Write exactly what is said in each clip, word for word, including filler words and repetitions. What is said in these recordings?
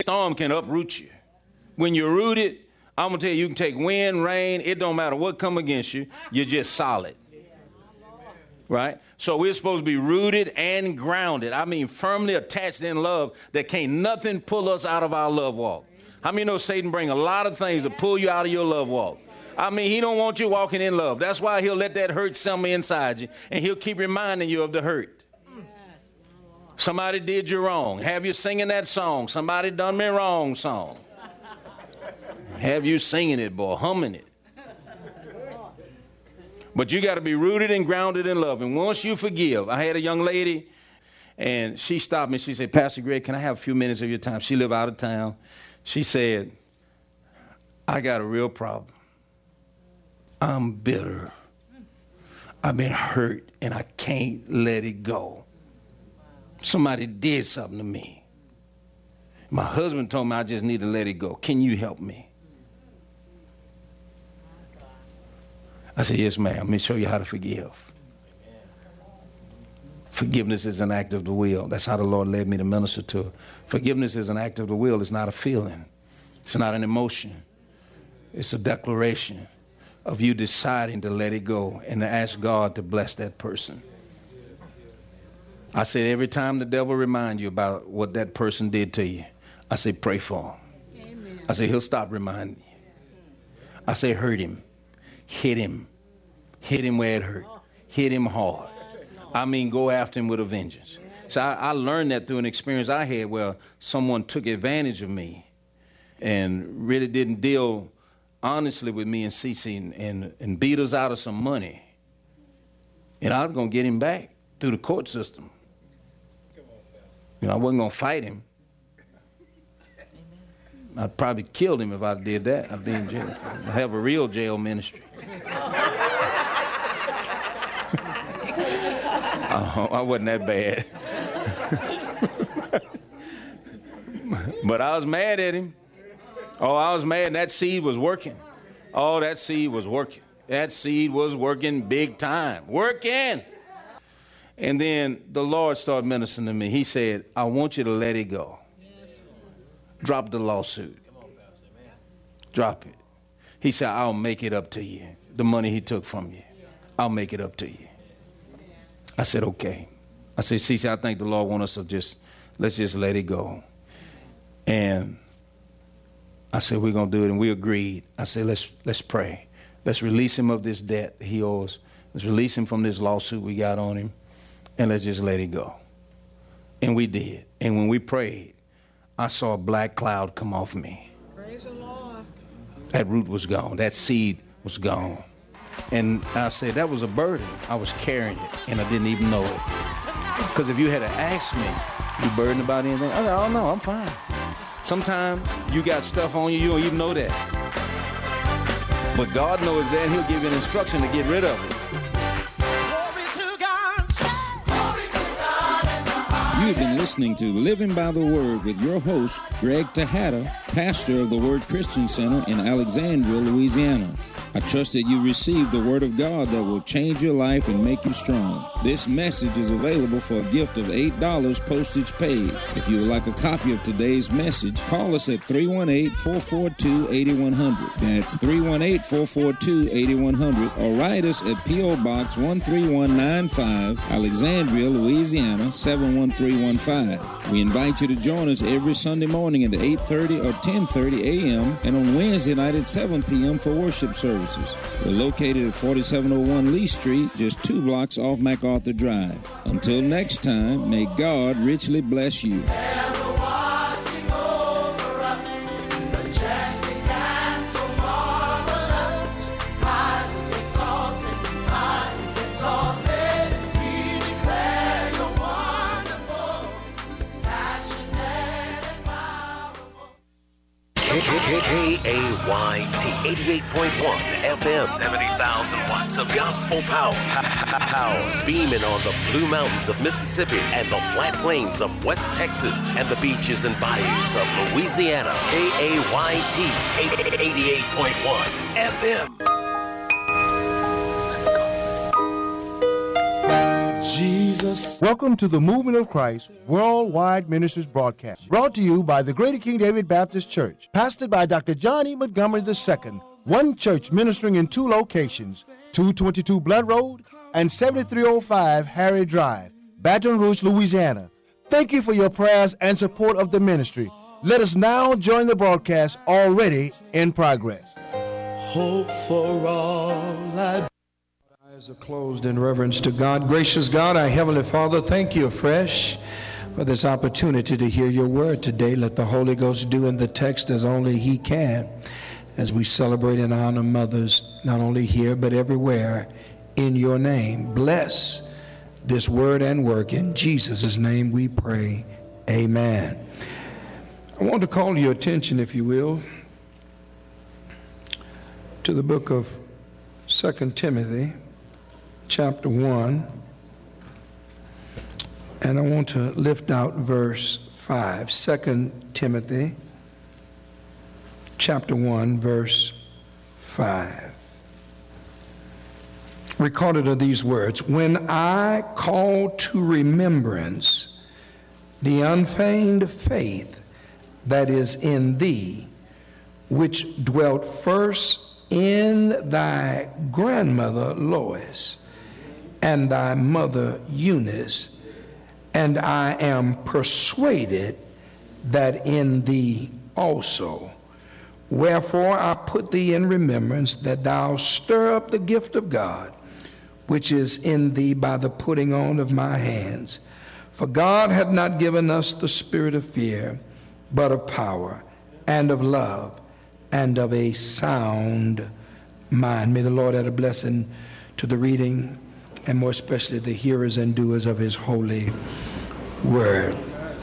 Storm can uproot you. When you're rooted, I'm going to tell you, you can take wind, rain, it don't matter what come against you, you're just solid. Right? So we're supposed to be rooted and grounded. I mean, firmly attached in love that can't nothing pull us out of our love walk. How many know Satan bring a lot of things to pull you out of your love walk? I mean, he don't want you walking in love. That's why he'll let that hurt simmer inside you, and he'll keep reminding you of the hurt. Somebody did you wrong. Have you singing that song? Somebody done me wrong song. Have you singing it, boy, humming it. But you got to be rooted and grounded in love. And once you forgive, I had a young lady, and she stopped me. She said, Pastor Greg, can I have a few minutes of your time? She lived out of town. She said, I got a real problem. I'm bitter. I've been hurt, and I can't let it go. Somebody did something to me. My husband told me I just need to let it go. Can you help me? I said, yes, ma'am. Let me show you how to forgive. Forgiveness is an act of the will. That's how the Lord led me to minister to her. Forgiveness is an act of the will. It's not a feeling. It's not an emotion. It's a declaration of you deciding to let it go and to ask God to bless that person. I said, every time the devil reminds you about what that person did to you, I say, pray for him. Amen. I say, he'll stop reminding you. I say, hurt him. Hit him. Hit him where it hurt. Hit him hard. I mean, go after him with a vengeance. So I, I learned that through an experience I had where someone took advantage of me and really didn't deal honestly with me and Cece and, and, and beat us out of some money. And I was going to get him back through the court system. You know, I wasn't going to fight him. I'd probably killed him if I did that. I'd be in jail. I have a real jail ministry. Oh, I wasn't that bad. But I was mad at him. Oh, I was mad. That seed was working. Oh, that seed was working. That seed was working big time. Working. And then the Lord started ministering to me. He said, I want you to let it go. Drop the lawsuit. Drop it. He said, I'll make it up to you. The money he took from you. I'll make it up to you. I said, okay. I said, Cece, I think the Lord wants us to just, let's just let it go. And I said, we're going to do it. And we agreed. I said, let's let's pray. Let's release him of this debt he owes. Let's release him from this lawsuit we got on him. And let's just let it go. And we did. And when we prayed, I saw a black cloud come off me. Praise the Lord. That root was gone. That seed was gone. And I said, that was a burden. I was carrying it, and I didn't even know it. Because if you had to ask me, you burdened about anything? I said, oh, no, I'm fine. Sometimes you got stuff on you, you don't even know that. But God knows that, and he'll give you an instruction to get rid of it. You've been listening to Living by the Word with your host, Greg Tejada, pastor of the Word Christian Center in Alexandria, Louisiana. I trust that you received the Word of God that will change your life and make you strong. This message is available for a gift of eight dollars postage paid. If you would like a copy of today's message, call us at three one eight, four four two, eight one zero zero. That's three one eight, four four two, eight one zero zero. Or write us at P O. Box one three one nine five, Alexandria, Louisiana, seven one three one five. We invite you to join us every Sunday morning at eight thirty or ten thirty a.m. and on Wednesday night at seven p.m. for worship services. We're located at forty-seven oh one Lee Street, just two blocks off MacArthur Drive. Until next time, may God richly bless you. K A Y T, eighty-eight point one F M, seventy thousand watts of gospel power. Power beaming on the Blue Mountains of Mississippi and the flat plains of West Texas and the beaches and bayous of Louisiana. K A Y T, eighty-eight point one F M. Jesus. Welcome to the Movement of Christ Worldwide Ministries broadcast, brought to you by the Greater King David Baptist Church, pastored by Doctor John E. Montgomery the Second, one church ministering in two locations, two twenty-two Blood Road and seventy-three oh five Harry Drive, Baton Rouge, Louisiana. Thank you for your prayers and support of the ministry. Let us now join the broadcast already in progress. Hope for all I Eyes are closed in reverence to God. Gracious God, our Heavenly Father, thank you afresh for this opportunity to hear your word today. Let the Holy Ghost do in the text as only he can, as we celebrate and honor mothers, not only here but everywhere, in your name. Bless this word and work. In Jesus' name we pray. Amen. I want to call your attention, if you will, to the book of Second Timothy, chapter one, and I want to lift out verse five. Second Timothy, chapter one, verse five. Recorded are these words: when I call to remembrance the unfeigned faith that is in thee, which dwelt first in thy grandmother Lois and thy mother Eunice, and I am persuaded that in thee also. Wherefore I put thee in remembrance that thou stir up the gift of God, which is in thee by the putting on of my hands. For God hath not given us the spirit of fear, but of power and of love and of a sound mind. May the Lord add a blessing to the reading, and more especially the hearers and doers of his holy word.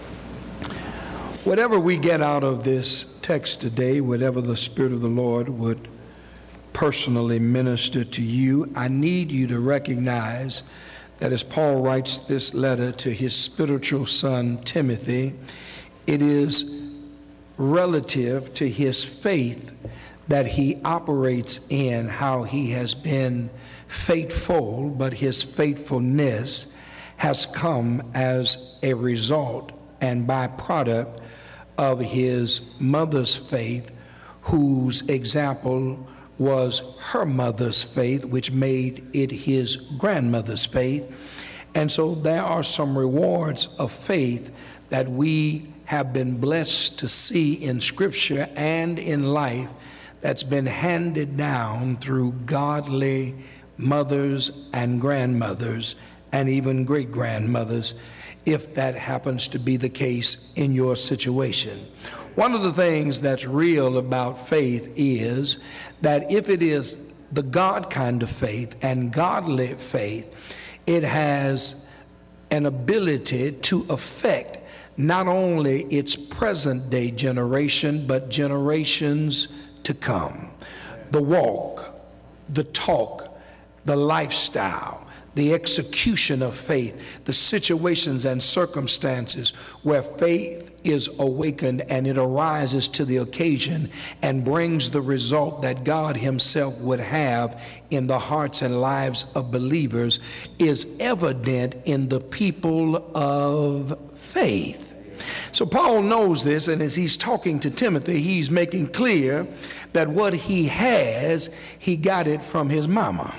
Whatever we get out of this text today, whatever the Spirit of the Lord would personally minister to you, I need you to recognize that as Paul writes this letter to his spiritual son Timothy, it is relative to his faith that he operates in, how he has been faithful, but his faithfulness has come as a result and byproduct of his mother's faith, whose example was her mother's faith, which made it his grandmother's faith. And so there are some rewards of faith that we have been blessed to see in Scripture and in life that's been handed down through godly mothers and grandmothers and even great-grandmothers, if that happens to be the case in your situation. One of the things that's real about faith is that if it is the God kind of faith and godly faith, it has an ability to affect not only its present day generation, but generations to come. The walk, the talk, the lifestyle, the execution of faith, the situations and circumstances where faith is awakened and it arises to the occasion and brings the result that God himself would have in the hearts and lives of believers is evident in the people of faith. So Paul knows this, and as he's talking to Timothy, he's making clear that what he has, he got it from his mama,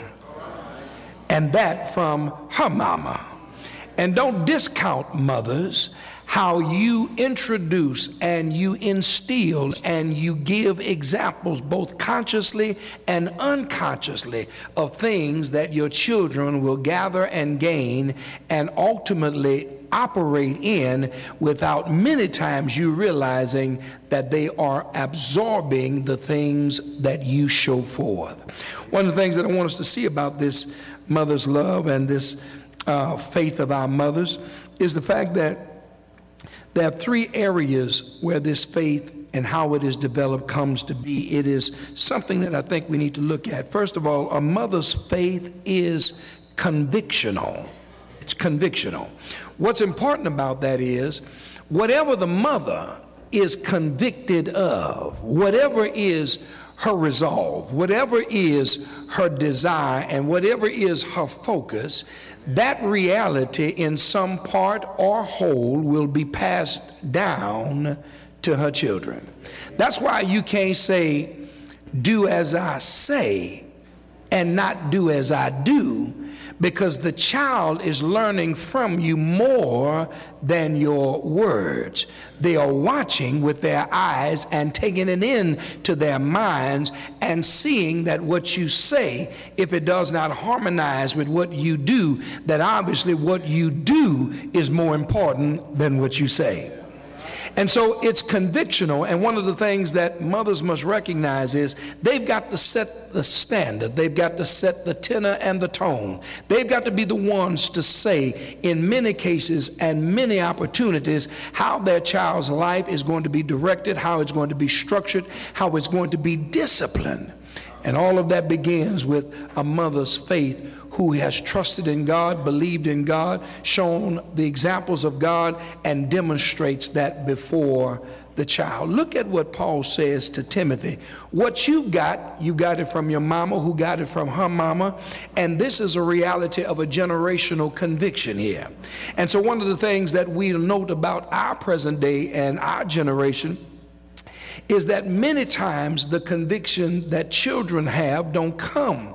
and that from her mama. And don't discount, mothers, how you introduce and you instill and you give examples both consciously and unconsciously of things that your children will gather and gain and ultimately operate in without many times you realizing that they are absorbing the things that you show forth. One of the things that I want us to see about this mother's love and this uh, faith of our mothers is the fact that there are three areas where this faith and how it is developed comes to be. It is something that I think we need to look at. First of all, a mother's faith is convictional. It's convictional. What's important about that is whatever the mother is convicted of, whatever is her resolve, whatever is her desire, and whatever is her focus, that reality in some part or whole will be passed down to her children. That's why you can't say, do as I say and not do as I do, because the child is learning from you more than your words. They are watching with their eyes and taking it in to their minds and seeing that what you say, if it does not harmonize with what you do, that obviously what you do is more important than what you say. And so it's convictional, and one of the things that mothers must recognize is they've got to set the standard. They've got to set the tenor and the tone. They've got to be the ones to say, in many cases and many opportunities, how their child's life is going to be directed, how it's going to be structured, how it's going to be disciplined. And all of that begins with a mother's faith, who has trusted in God, believed in God, shown the examples of God, and demonstrates that before the child. Look at what Paul says to Timothy. What you got, you got it from your mama, who got it from her mama, and this is a reality of a generational conviction here. And so one of the things that we note about our present day and our generation is that many times the conviction that children have don't come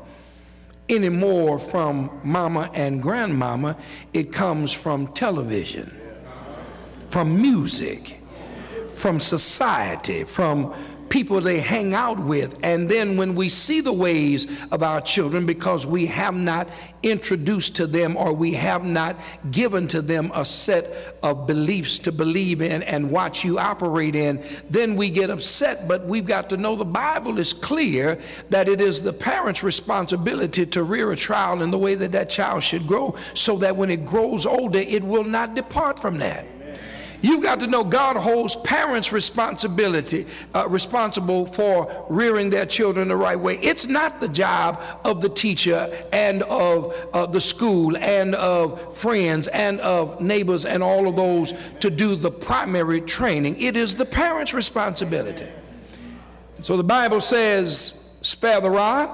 anymore from mama and grandmama. It comes from television, from music, from society, from people they hang out with. And then when we see the ways of our children, because we have not introduced to them, or we have not given to them a set of beliefs to believe in and watch you operate in, then we get upset. But we've got to know the Bible is clear that it is the parent's responsibility to rear a child in the way that that child should grow, so that when it grows older, it will not depart from that. You've got to know God holds parents responsibility, uh, responsible for rearing their children the right way. It's not the job of the teacher and of uh, the school and of friends and of neighbors and all of those to do the primary training. It is the parents' responsibility. So the Bible says, spare the rod,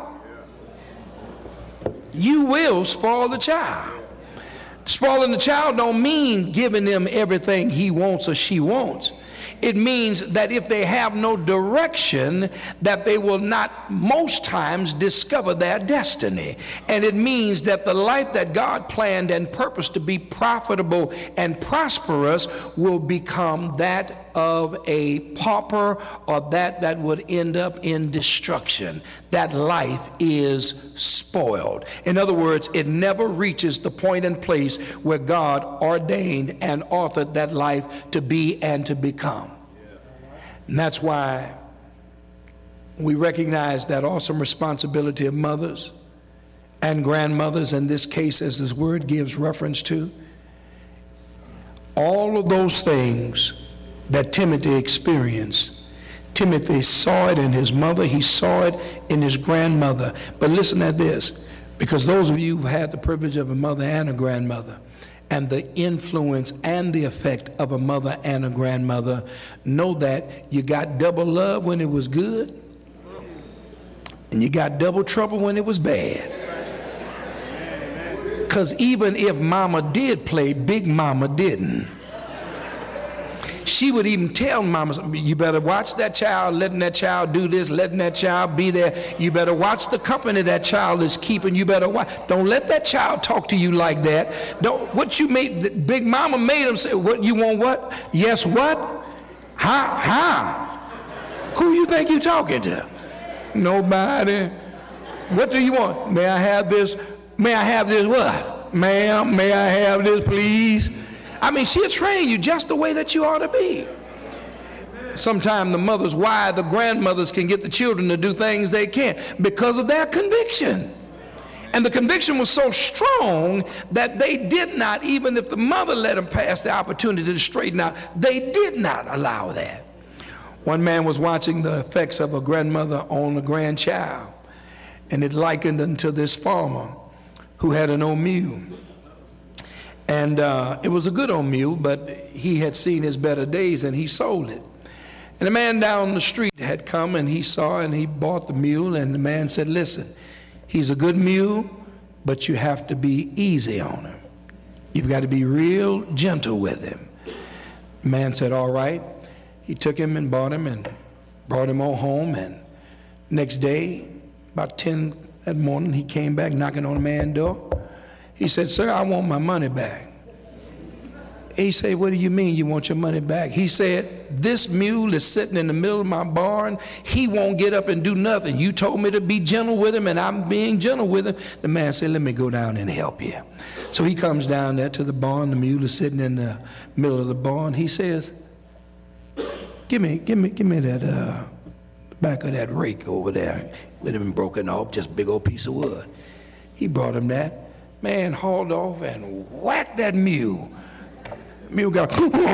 you will spoil the child. Spoiling the child don't mean giving them everything he wants or she wants. It means that if they have no direction, that they will not most times discover their destiny. And it means that the life that God planned and purposed to be profitable and prosperous will become that of a pauper, or that that would end up in destruction. That life is spoiled. In other words, it never reaches the point and place where God ordained and authored that life to be and to become. And that's why we recognize that awesome responsibility of mothers and grandmothers, in this case, as this word gives reference to. All of those things that Timothy experienced, Timothy saw it in his mother, he saw it in his grandmother. But listen to this, because those of you who've had the privilege of a mother and a grandmother, and the influence and the effect of a mother and a grandmother, know that you got double love when it was good, and you got double trouble when it was bad. Because even if mama did play, big mama didn't. She would even tell mama, you better watch that child, letting that child do this, letting that child be there. You better watch the company that child is keeping. You better watch. Don't let that child talk to you like that. Don't, what you made, big mama made him say, what, you want what? Yes, what? How, how? Who you think you talking to? Nobody. What do you want? May I have this? May I have this what? Ma'am, may I have this, please? I mean, she'll train you just the way that you ought to be. Sometimes the mothers, why the grandmothers can get the children to do things they can't, because of their conviction. And the conviction was so strong that they did not, even if the mother let them pass the opportunity to straighten out, they did not allow that. One man was watching the effects of a grandmother on a grandchild, and it likened unto this farmer who had an old mule. And uh, it was a good old mule, but he had seen his better days and he sold it. And a man down the street had come and he saw and he bought the mule, and the man said, listen, he's a good mule, but you have to be easy on him. You've got to be real gentle with him. The man said, all right. He took him and bought him and brought him on home, and next day, about ten that morning, he came back knocking on the man's door. He said, sir, I want my money back. He said, what do you mean you want your money back? He said, this mule is sitting in the middle of my barn. He won't get up and do nothing. You told me to be gentle with him, and I'm being gentle with him. The man said, let me go down and help you. So he comes down there to the barn. The mule is sitting in the middle of the barn. He says, give me, give me, give me that uh, back of that rake over there. It had been broken off, just a big old piece of wood. He brought him that. Man hauled off and whacked that mule. Mule got,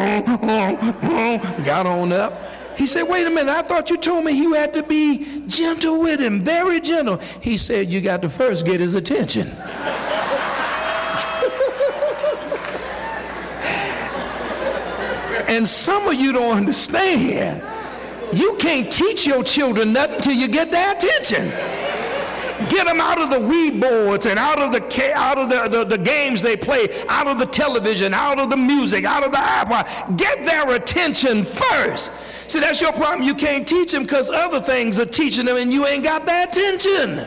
got on up. He said, wait a minute, I thought you told me you had to be gentle with him, very gentle. He said, you got to first get his attention. And some of you don't understand. You can't teach your children nothing until you get their attention. Get them out of the Wii boards and out of the out of the, the, the games they play, out of the television, out of the music, out of the iPod. Get their attention first. See, that's your problem. You can't teach them because other things are teaching them and you ain't got their attention.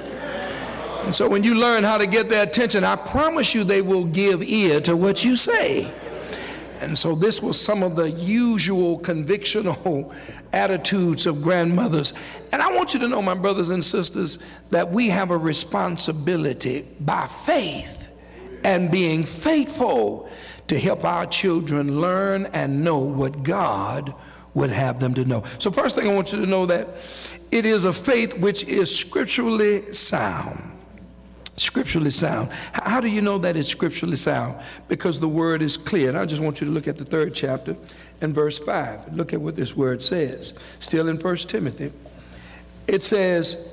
And so when you learn how to get their attention, I promise you they will give ear to what you say. And so this was some of the usual convictional attitudes of grandmothers. And I want you to know, my brothers and sisters, that we have a responsibility by faith and being faithful to help our children learn and know what God would have them to know. So first thing I want you to know that it is a faith which is scripturally sound. Scripturally sound. How do you know that it's scripturally sound? Because the word is clear. And I just want you to look at the third chapter and verse five. Look at what this word says. Still in First Timothy. It says,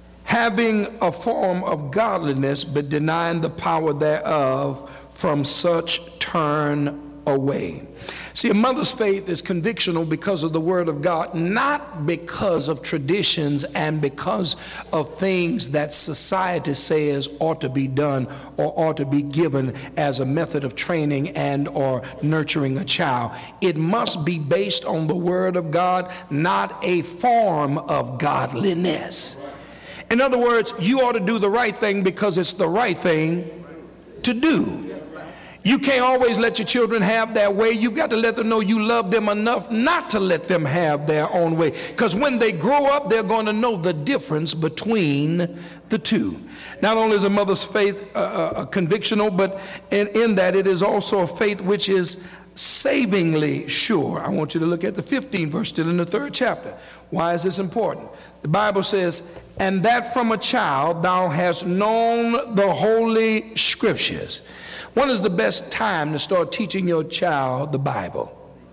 having a form of godliness, but denying the power thereof, from such turn away. See, a mother's faith is convictional because of the word of God, not because of traditions and because of things that society says ought to be done or ought to be given as a method of training and or nurturing a child. It must be based on the word of God, not a form of godliness. In other words, you ought to do the right thing because it's the right thing to do. You can't always let your children have their way. You've got to let them know you love them enough not to let them have their own way. Because when they grow up, they're going to know the difference between the two. Not only is a mother's faith uh, uh, convictional, but in, in that it is also a faith which is savingly sure. I want you to look at the fifteenth verse, still in the third chapter. Why is this important? The Bible says, and that from a child thou hast known the holy scriptures. When is the best time to start teaching your child the Bible?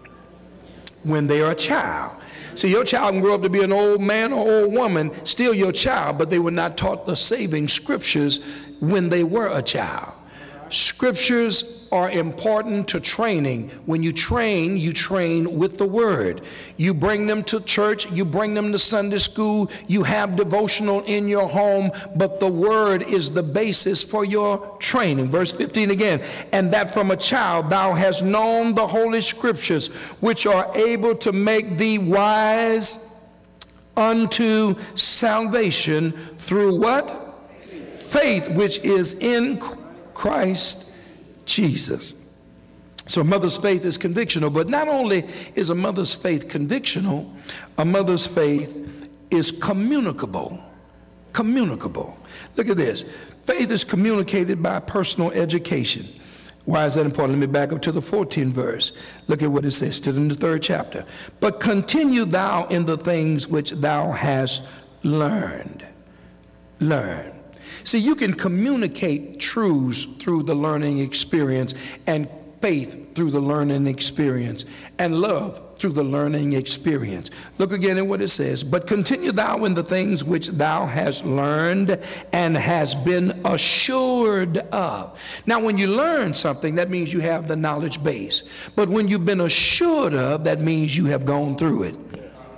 When they are a child. See, your child can grow up to be an old man or old woman, still your child, but they were not taught the saving scriptures when they were a child. Scriptures are important to training. When you train, you train with the word. You bring them to church, you bring them to Sunday school, you have devotional in your home, but the word is the basis for your training. Verse fifteen again, and that from a child thou hast known the holy scriptures, which are able to make thee wise unto salvation through what? Faith, which is in Christ Jesus. So a mother's faith is convictional, but not only is a mother's faith convictional, a mother's faith is communicable. Communicable. Look at this. Faith is communicated by personal education. Why is that important? Let me back up to the fourteenth verse. Look at what it says, still in the third chapter. But continue thou in the things which thou hast learned. Learn. See, you can communicate truths through the learning experience, and faith through the learning experience, and love through the learning experience. Look again at what it says. But continue thou in the things which thou hast learned and hast been assured of. Now, when you learn something, that means you have the knowledge base. But when you've been assured of, that means you have gone through it.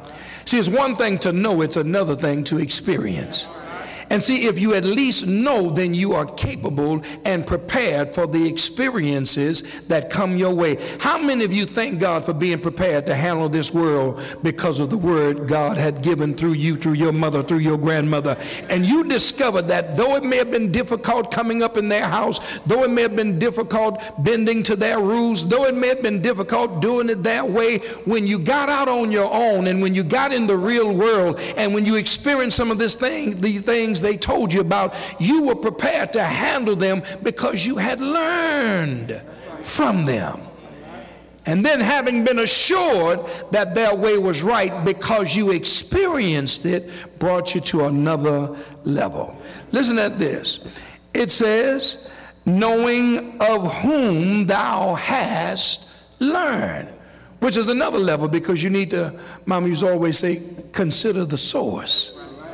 See, it's one thing to know, it's another thing to experience. And see, if you at least know, then you are capable and prepared for the experiences that come your way. How many of you thank God for being prepared to handle this world because of the word God had given through you, through your mother, through your grandmother? And you discovered that though it may have been difficult coming up in their house, though it may have been difficult bending to their rules, though it may have been difficult doing it their way, when you got out on your own and when you got in the real world and when you experienced some of this thing, these things they told you about, you were prepared to handle them because you had learned from them. And then, having been assured that their way was right because you experienced it, brought you to another level. Listen at this. It says, knowing of whom thou hast learned, which is another level, because you need to, Mama used to always say, consider the source.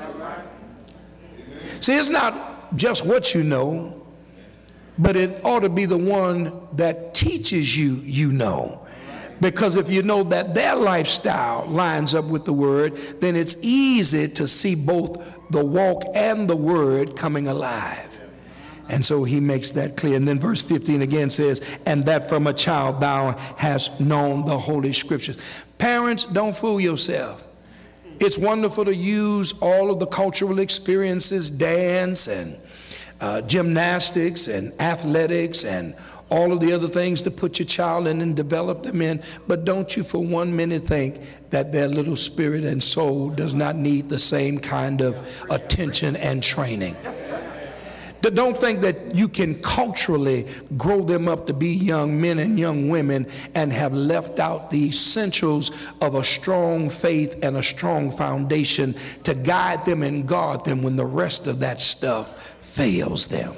See, it's not just what you know, but it ought to be the one that teaches you, you know. Because if you know that their lifestyle lines up with the word, then it's easy to see both the walk and the word coming alive. And so he makes that clear. And then verse fifteen again says, and that from a child thou hast known the Holy Scriptures. Parents, don't fool yourself. It's wonderful to use all of the cultural experiences, dance and uh, gymnastics and athletics and all of the other things to put your child in and develop them in. But don't you for one minute think that their little spirit and soul does not need the same kind of attention and training. Don't think that you can culturally grow them up to be young men and young women and have left out the essentials of a strong faith and a strong foundation to guide them and guard them when the rest of that stuff fails them.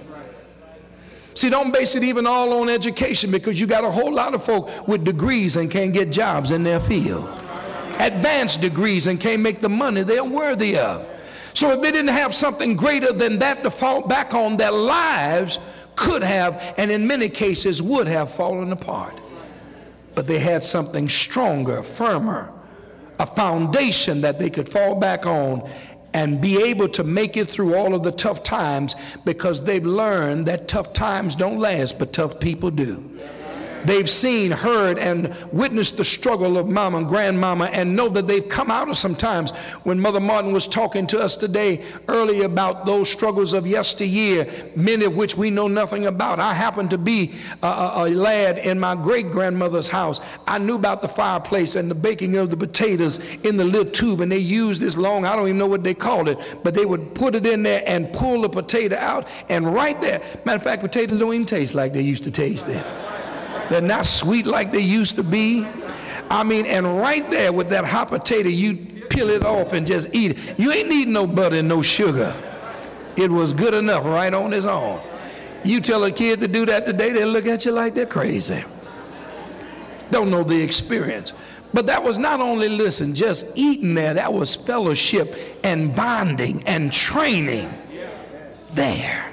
See, don't base it even all on education, because you got a whole lot of folk with degrees and can't get jobs in their field. Advanced degrees and can't make the money they're worthy of. So if they didn't have something greater than that to fall back on, their lives could have, and in many cases would have, fallen apart. But they had something stronger, firmer, a foundation that they could fall back on and be able to make it through all of the tough times, because they've learned that tough times don't last, but tough people do. They've seen, heard, and witnessed the struggle of mama and grandmama, and know that they've come out of some times. When Mother Martin was talking to us today earlier about those struggles of yesteryear, many of which we know nothing about. I happened to be a, a, a lad in my great-grandmother's house. I knew about the fireplace and the baking of the potatoes in the little tube, and they used this long, I don't even know what they called it, but they would put it in there and pull the potato out, and right there, matter of fact, potatoes don't even taste like they used to taste then. They're not sweet like they used to be. I mean, and right there with that hot potato, you peel it off and just eat it. You ain't need no butter and no sugar. It was good enough right on its own. You tell a kid to do that today, they'll look at you like they're crazy. Don't know the experience. But that was not only, listen, just eating there, that was fellowship and bonding and training there.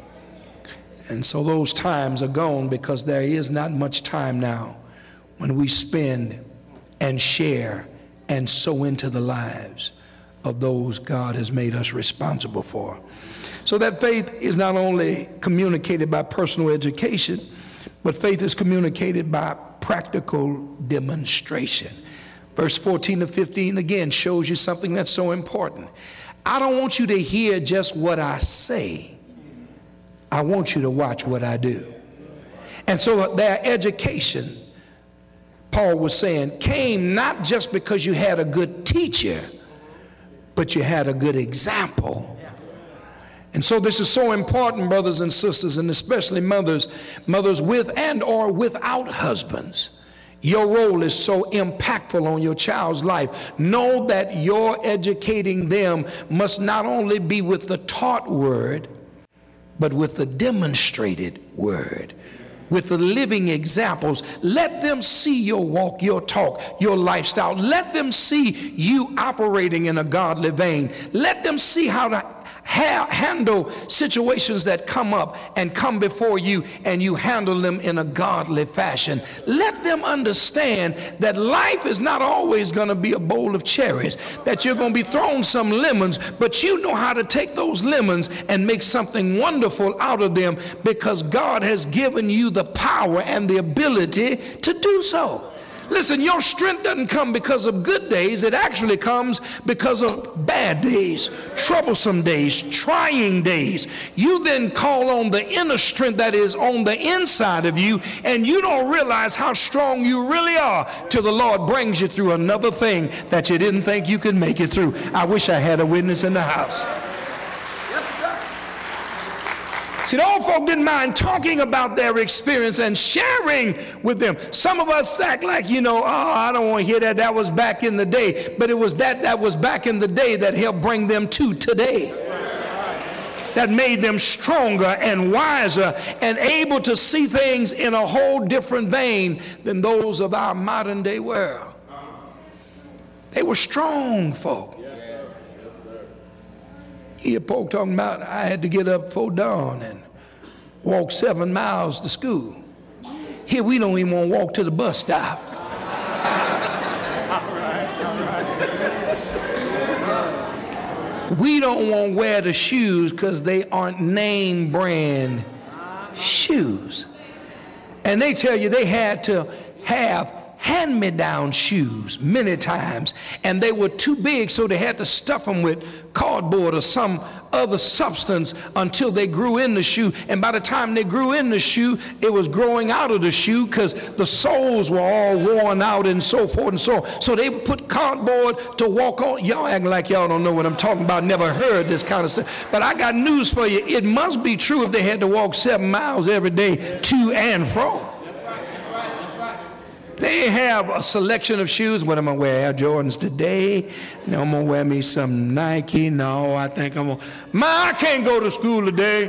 And so those times are gone, because there is not much time now when we spend and share and sow into the lives of those God has made us responsible for. So that faith is not only communicated by personal education, but faith is communicated by practical demonstration. Verse fourteen to fifteen again shows you something that's so important. I don't want you to hear just what I say. I want you to watch what I do. And so their education, Paul was saying, came not just because you had a good teacher, but you had a good example. And so this is so important, brothers and sisters, and especially mothers, mothers with and or without husbands. Your role is so impactful on your child's life. Know that your educating them must not only be with the taught word, but with the demonstrated word, with the living examples. Let them see your walk, your talk, your lifestyle. Let them see you operating in a godly vein. Let them see how to ha- handle situations that come up and come before you, and you handle them in a godly fashion. Let them understand that life is not always going to be a bowl of cherries, that you're going to be thrown some lemons, but you know how to take those lemons and make something wonderful out of them, because God has given you the power and the ability to do so. Listen, your strength doesn't come because of good days. It actually comes because of bad days, troublesome days, trying days. You then call on the inner strength that is on the inside of you, and you don't realize how strong you really are till the Lord brings you through another thing that you didn't think you could make it through. I wish I had a witness in the house. See, the old folk didn't mind talking about their experience and sharing with them. Some of us act like, you know, oh, I don't want to hear that. That was back in the day. But it was that that was back in the day that helped bring them to today. That made them stronger and wiser and able to see things in a whole different vein than those of our modern day world. They were strong folk. Here, folk talking about I had to get up before dawn and walk seven miles to school. Here we don't even want to walk to the bus stop. We don't want to wear the shoes because they aren't name brand shoes. And they tell you they had to have hand-me-down shoes many times, and they were too big, so they had to stuff them with cardboard or some other substance until they grew in the shoe. And by the time they grew in the shoe, it was growing out of the shoe because the soles were all worn out and so forth and so on. So they would put cardboard to walk on. Y'all acting like y'all don't know what I'm talking about, never heard this kind of stuff. But I got news for you. It must be true if they had to walk seven miles every day to and fro. They have a selection of shoes. What am I wearing? Air Jordans today? No, I'm going to wear me some Nike. No, I think I'm going to. Ma, I can't go to school today.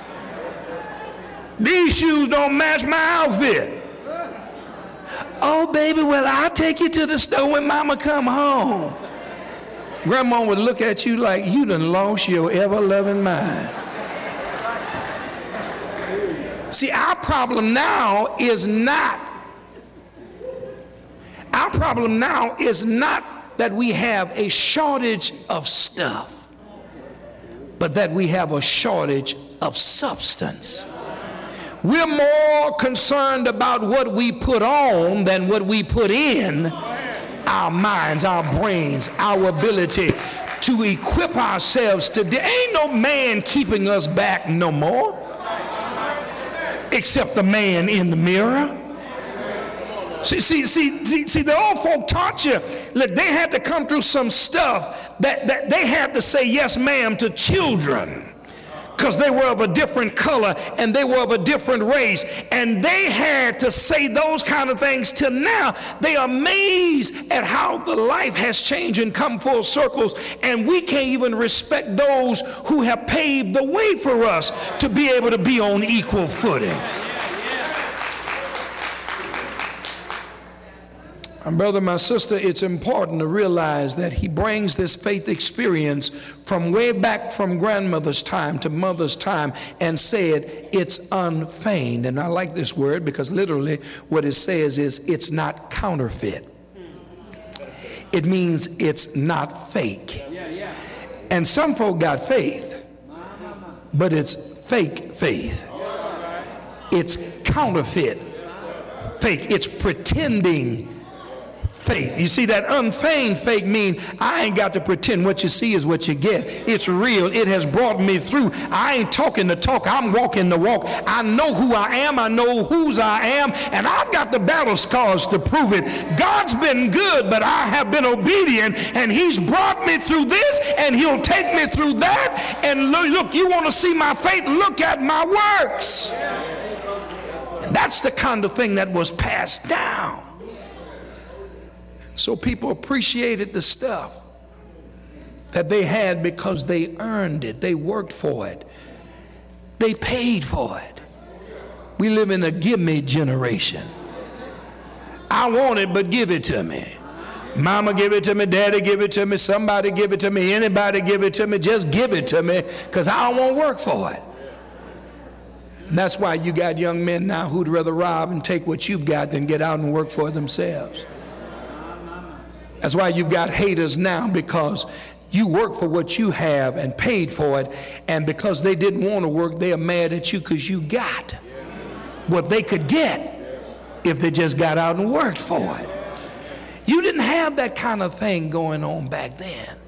These shoes don't match my outfit. Oh, baby, well, I'll take you to the store when Mama come home. Grandma would look at you like you done lost your ever-loving mind. See, our problem now is not Our problem now is not that we have a shortage of stuff, but that we have a shortage of substance. We're more concerned about what we put on than what we put in our minds, our brains, our ability to equip ourselves today. Ain't no man keeping us back no more, except the man in the mirror. See, see, see, see, the old folk taught you, look, they had to come through some stuff that, that they had to say yes, ma'am, to children because they were of a different color and they were of a different race. And they had to say those kind of things till now. They are amazed at how the life has changed and come full circles. And we can't even respect those who have paved the way for us to be able to be on equal footing. My brother, my sister, it's important to realize that he brings this faith experience from way back from grandmother's time to mother's time and said it's unfeigned. And I like this word because literally what it says is it's not counterfeit. It means it's not fake. And some folk got faith, but it's fake faith. It's counterfeit faith. It's pretending faith. You see, that unfeigned faith mean I ain't got to pretend. What you see is what you get. It's real. It has brought me through. I ain't talking the talk. I'm walking the walk. I know who I am. I know whose I am. And I've got the battle scars to prove it. God's been good, but I have been obedient. And he's brought me through this, and he'll take me through that. And look, you want to see my faith? Look at my works. And that's the kind of thing that was passed down. So people appreciated the stuff that they had because they earned it. They worked for it. They paid for it. We live in a give me generation. I want it, but give it to me. Mama give it to me, daddy give it to me, somebody give it to me, anybody give it to me, just give it to me because I don't want to work for it. And that's why you got young men now who'd rather rob and take what you've got than get out and work for it themselves. That's why you've got haters now, because you work for what you have and paid for it, and because they didn't want to work, they are mad at you because you got what they could get if they just got out and worked for it. You didn't have that kind of thing going on back then.